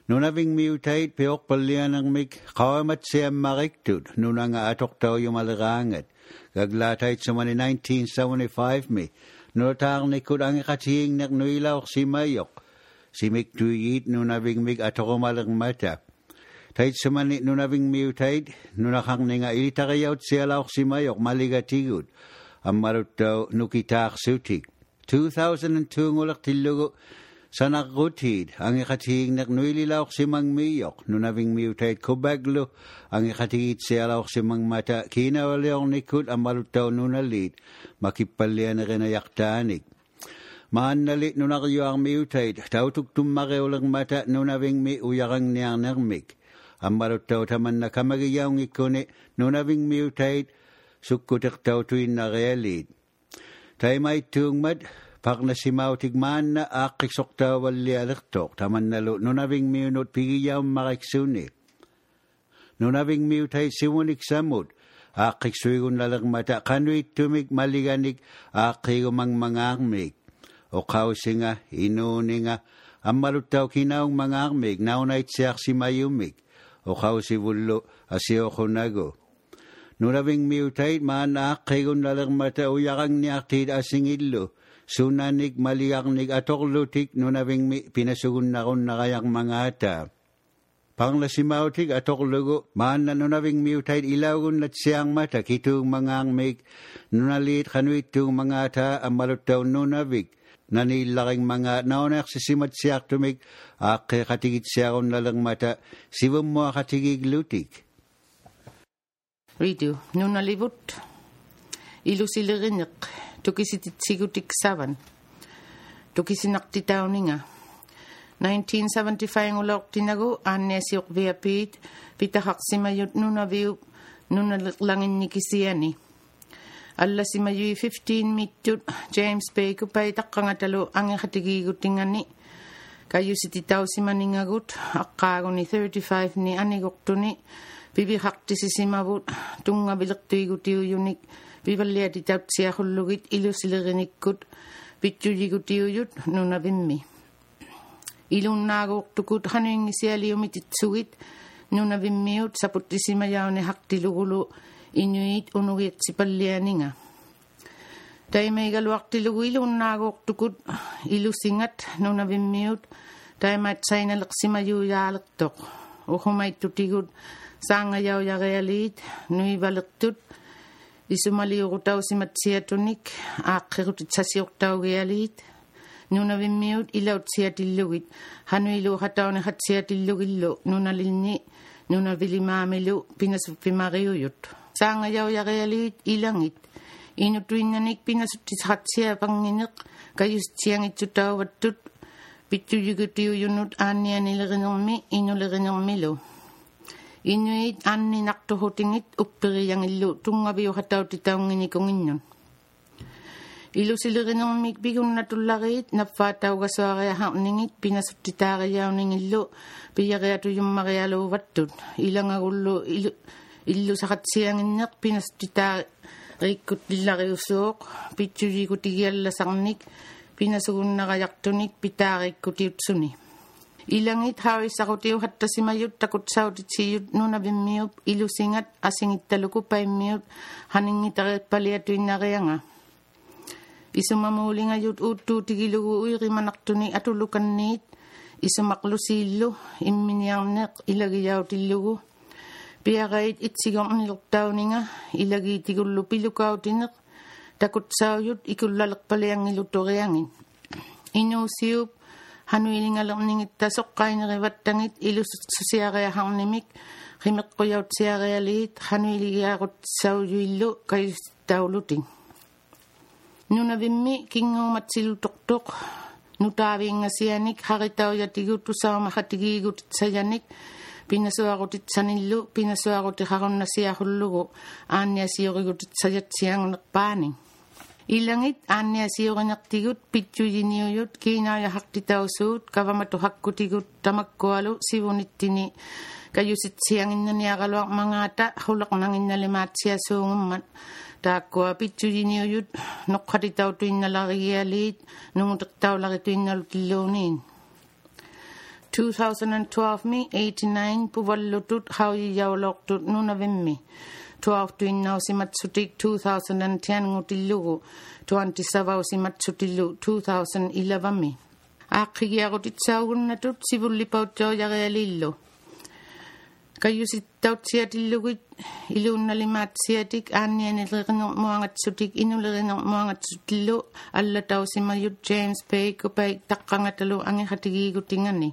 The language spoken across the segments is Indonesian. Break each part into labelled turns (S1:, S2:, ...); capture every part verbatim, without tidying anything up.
S1: Nunaving mutate peok palianang mig kawamat siya mariktut nunanga atoktaw yung malirangat. Gaglatait sa mani nineteen seventy-five mi. Nutar ni kud ang ikatihing nagnuilaw si Mayok. Si Miktuyit nunaving mig atokomalang mata. Tait sa mani nunaving mutate nunakang nga itarayawt siya law si Mayok maligatigud. Ang marutaw nukitak sutik. two thousand two ngulak tilugo. Sa nakutid, ang ikatihing nagnuililaw si Mang Miyok, nunaving mutate kubaglo, ang ikatigit siyalaw si Mang Mata, kinawaliyong nikut ang malutaw nunalit, makipalya na rinayaktanik. Maan nalit nunakyo ang mutate, tautuk tumarew lang mata nunaving mi uyarang niyang nermik. Ang malutaw taman na kamagiyaw ngikuni, nunaving mutate, sukutak tautuin na realit. Tay may tungmad, pag nasimaw tigman na akisok tawal lialiktok, taman nalo, nunaving miunot pigiyaw makiksunit. Nunaving miutay simunik samud, akiksuigun lalang mata, kanuit tumig maliganig, akigumang mangangmig. O kausi nga, inuni nga, ang malutaw kinaong mangangmig, naunait siyak si mayumig. O kausi vulo, asio kunago. Nunaving miutay, maan akigun lalang mata, uyakang niyaktid asingilo. Sunanig maliaknig atoklutik nunaving mi pinasugun na kon nakayak mga ata. Panglasimautik atoklugo maan na nunaving miutay ilagun at siyang mata kitong mga angmig nunalit kanuitong mga ata ang malutaw nunavig nanilaking mga naunak sisimat siyak tumig ak katigit siyakon nalang mata sibam mo katigig lutik.
S2: Ridu nunalibut ilusilirinik tukisitit sigutik savan. Tukisinak titaw ninga. nineteen seventy-five ngulok tinago, ane siyok via pit, pitahak si mayot nunaviw, nunalangin ni kisiyani. Alla si mayoy fifteen mitut, James Bay kupay takangatalo, ang ikhatigigutingani. Kayo si titaw si maningagut, akago ni thirty-five ni anigok tuni, bibihak ti si simabut, tunga bilaktuy gutiw yunik, Bivalia di tap siya hulugit ilusilirinikut, pitjujigutiuyut nunavimmi. Ilun nagok tukut hanuing siya liumititsugit, nunavimmiut saputisimayaw ni haktilugulo, inuit unugit si palianinga. Tay may galwak tilugu ilun nagok tukut ilusingat nunavimmiut, tay mat say nalaksimayu yalaktok, uhumay tutigut, sangayaw yagayalit, nuibalaktut, Isumaliurutaw si matsiatunik, akirutit sa siyoktaw gayalit. Nunavimmiut ilaut siya tilugit, hanuilo hataw na hat siya tilugilo, nunalilni, nunavilimamilo, pinasupimariuyut. Sa ngayaw ya gayalit, ilangit. Inutuin nanik pinasutit hat siya panginik, kayus siyang itutaw watut, pituyugutiyunut anya nilirinong inulirinong milo. Inuit anni naktohotingit uppiri yang illu tungabiyo hataw titaw ngini kong inyon. Ilu silirinong mikbigung natulakit napataw gaswakaya hauningit pinasutitarayaw ning illu piyakaya tuyong makayalo watut. Ilang agullo illu, illu sakat siyang inak pinasutitarikut dilaki usok pitsuji kutigiyal lasangnik pinasugun nakayaktunik pitarik kutiutsuni. Ilangit hawis ako tiyo hatta si mayut takot sautit siyut nunavimmiut ilusingat asingit taluko paimmiut haningit akit paliatoy na kaya nga. Isumamuli nga yut utu tigilugu uiri manaktuni atulukan nit isumaklo silo iminiyang nek ilagiyaw tilugu. Piyakait itsigong niluktaw ni nga ilagi tigullo pilukaw tinak takot sauyut ikulalak palayang ilutoriyangin. Inusiyup Hanuili nga lang ningit tasok kay na rivatangit ilus siya kaya hang nimik himik ko yaut siya kaya liit hanuili yakot saw yuilo kay tauluting. Nunavimmi kingo matsilutok-tok nutawi nga siyanik hakitaw yatigutu sa makatigigut sa yanik pinasuakotit sa nilo pinasuakotit hakon na siya hulugo anya siyokigutit sa yat siyang nakpaning. Ilangit anya siyo kanaktigut pityu yiniyot kinaya haktitaw suut kavamatu hakkutigut tamakkualo sivunittini kayusit siyangin na niya kalwak mga ata hulak nangin na limat siya sungumman takwa pityu yiniyot nukhatitaw tuin na lakiyalit nung taktaw laki tuin na lutilonin. twenty twelve mi eighty-nine puvallutut haujijaulortut nunavimmi tuartuinnausimatsutik twenty ten ngutillugu twenty-seven twenty eleven mi aaqigiarutitsaugunnatut sivullipautjoojarialillu kayusittautsiatillugit iluunnalimaatssiatik aannianilerinermuangatsutik inulerinermuangatsutillu allatausimayut James Bay kupaik taqqangatalu angihatigiigutingani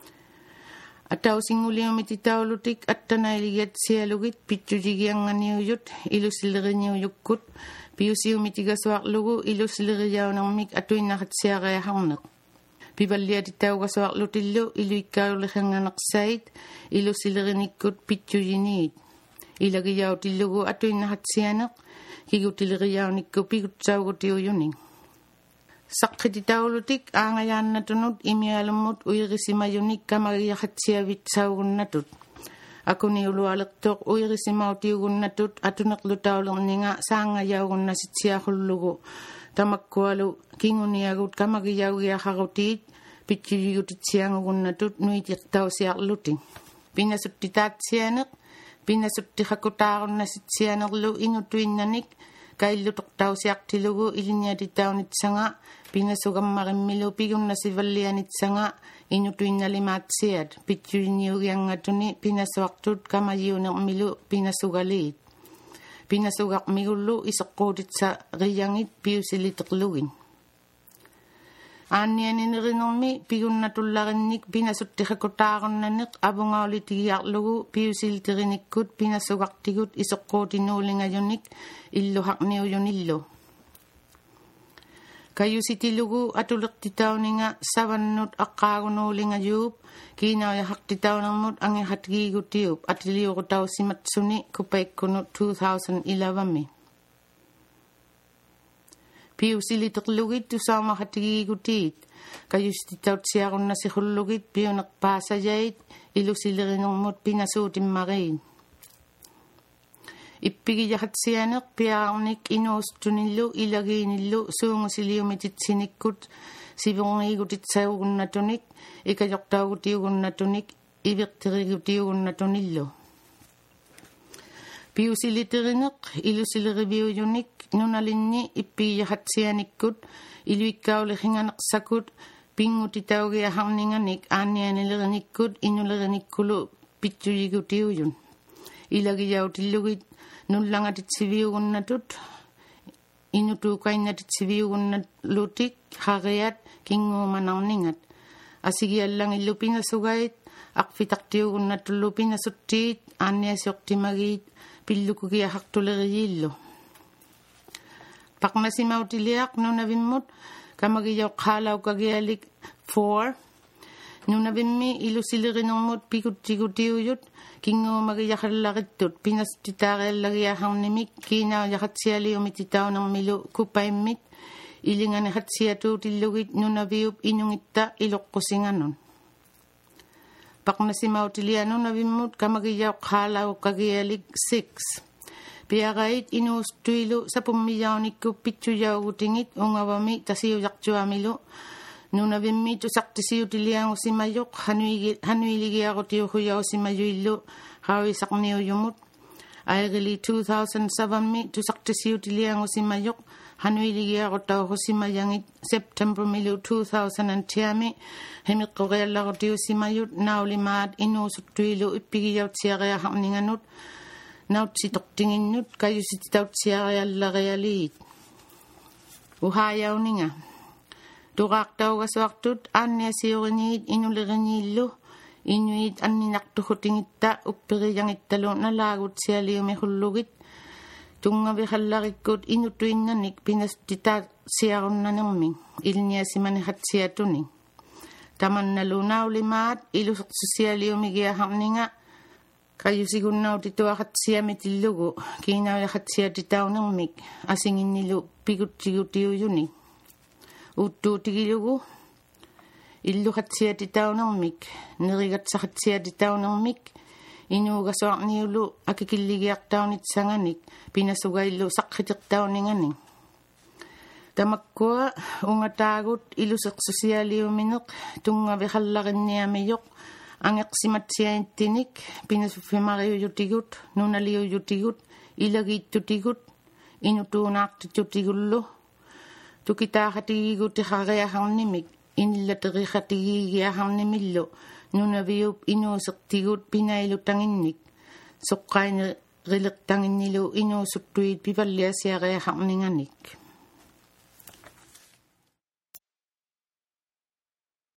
S2: atausinguliumititaulutik attanailigaatsialugit pitsujigianganiujut ilusilleriniujukkut piusiumitigasuarlugu ilusileriaunermik atuinnaqatsiariaharneq pivalliatitauгасуарлутиллу илуиккаулиханганерсаит илусилерinikkut питсужиниит илагияутиллугу атуиннахатсианеq кигутилериауникку пигутсаугутиуюнин саққититаулутик аангаяаннатунут имиалуммут уирисимаюник камагиахатсиавит саугуннатут акуниулуалертоқ уирисимаутиугуннатут атунеқлутаулернинга саангаяугуннаситсиахуллугу тамаккуалу кингуниагут камагияугиахарутиит питсигигутитсиангугуннатут нуитиқтаусиарлути пинасуттитаатсианеқ пинасуттихакутааруннаситсианерлу инутуиннаник каиллутоқтаусиартилугу илиниатитаунитсага пинасугаммариммилу пигуннасиваллианитсага инутуинналимаатсиат питсуиниугиангатуни пинасуартут камайиунермилу пинасугалиит пинасугақмигуллу исеққуутитса риянгит пиусилитеқлугин ааннианинеринерми пигуннатулларинник пинасуттихакутааруннанеқ авунгаулитигиарлугу пиусилтериниккут пинасугартигут исеққуутинуулингаюник иллухақниуюниллу каюситилугу атулеқтитаунинга саваннут аққаагунуулингаюуп кинааяхартитаунермут ангихатгиигутиуп атилиурутаусиматсуни купаиккунут twenty eleven ми пиусилитерлугит тусаамахатгиигутиит каюститаутсиаруннасихуллугит пиунерпаасаяит илусилеринермут пинасуутиммариин иппигияхатсианеқ пиаарник инуустуниллу илагииниллу суунгусилиумититсиниккут сивунгиигутитсаугуннатуник икажортаагутиугуннатуник ивертиригутиугуннатуниллу пиусилитеринеқ илусилеривиуюник нуналинни иппигияхатсианиккут илуиккаулихинганеқсакут пингутитаугиахарнинганик ааннианилериниккут инулериниккулу питсуигутиуюн илагияутиллугит нуллангатитсивиугуннатут инутуукаиннатитсивиугунналутик хариат кингууманарнингат асигиаллангиллу пинасугайит ақфитартиугуннатуллу пинасуттиит аанниасиортимагиит пиллукугиахартулерииллу пақмасимаутилиақ нунавиммут камагияоққаалаукагиалик four нунавимми илусилеринермут пикуттигутиуют кингуумагияхаллариттут пинаститаариаллагиахарнимик кинааяхатсиалиумититаунермилу купаиммит илинганихатсиатуутиллугит нунавиуп инунгитта илоққусинганун пақмасимаутилианунавиммут камагияоққаалаукагиалик six пиарайит инуустуилу сапуммияуникку питсуяугутингит унгавами тасиуяртуамилу нунавимми тусартисиутилиангусимайоқ хануиги хануилигиарутиухуяусимаюиллу хауисақниуйумут айрили two thousand seven ми тусартисиутилиангусимайоқ хануилигиарутаухусимаянгит September милу two thousand ten ми хемиққориалларутиусимают наулимаат инуусуттуилу иппигиаутсиариахарнинганут наутситортингиннут каюсититаутсиариаллариалиит ухаяунинга тугаартаугасуартут аанниасиоринигит инулеринииллу инуит аннинартухутингитта уппериянгитталу налаагутсиалиуми хуллугит тунгавихаллариккут инутуиннаник пинаститаасиаруннанермин илниасимани хатсиатуни таманналунаулимаат илусерсисиалиумигиахарнинга каюсигуннаутитуахатсиамитиллугу кинааяхатсиатитаунермик асингиннилу пигутсигутиуюни уттуутигилугу иллухатсиатитаунермик неригатсахатсиатитаунермик инуугасуарниулу акикиллигиартаунитсанганик пинасугаиллу саққитертаунингани Tamakkua ungataagut iluseqsusialiumineq tungaviqallarinniamiyoq angeqsimatsiainttinik pinasuffimariyutigut nunaliuyutigut ilagiittutigut inutuunaartittutigullu tukitaaxatigigutiqariaharnimik inillateriqatigigiaharnimillu nunaviup inuuseqtigut pinailutanginnik soqqaini rileqtanginnilu inuusuttuit pipalliasiariaharninganik.